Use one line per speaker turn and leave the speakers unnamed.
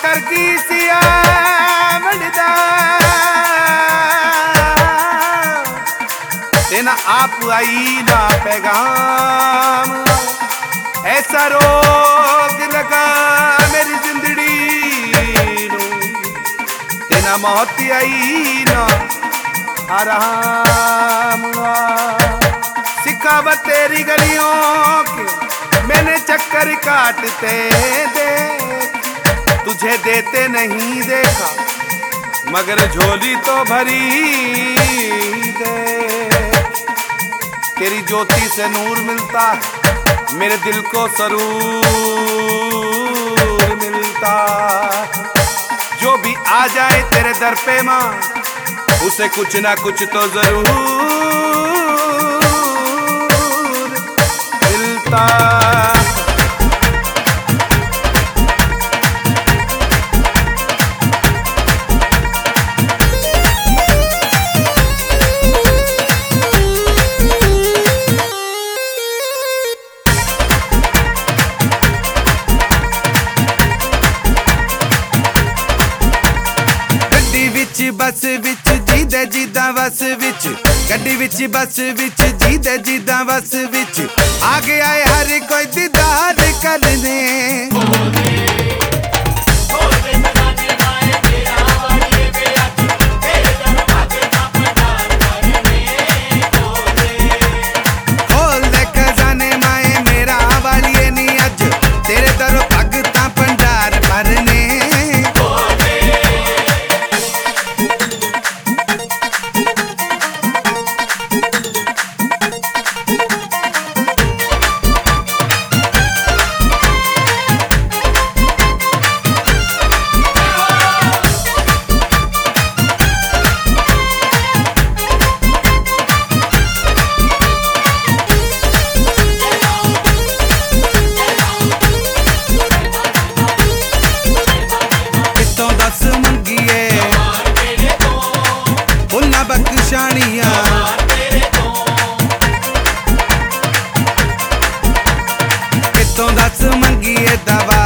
कर गई सिया वड़दा तेना आप आई ना पैगाम ऐसा रोग लगा मेरी जिंदड़ी नू तेना मौत आई ना आराम सिखावत तेरी गलियों के मैंने चक्कर काटते देख तुझे देते नहीं देखा मगर झोली तो भरी देख तेरी ज्योति से नूर मिलता है मेरे दिल को सरूर मिलता जो भी आ जाए तेरे दर पे माँ उसे कुछ ना कुछ तो जरूर मिलता। बस विच जीदे जीदा बस विच गड्डी विच बस विच जीदे जीदा बस विच आ गया है हर कोई दीदार करने खोल दे खजाने माए मेरा वाली नी अज तेरे दर भगता भंडार भरने बख्शानियां कितों दस मंगीए दवा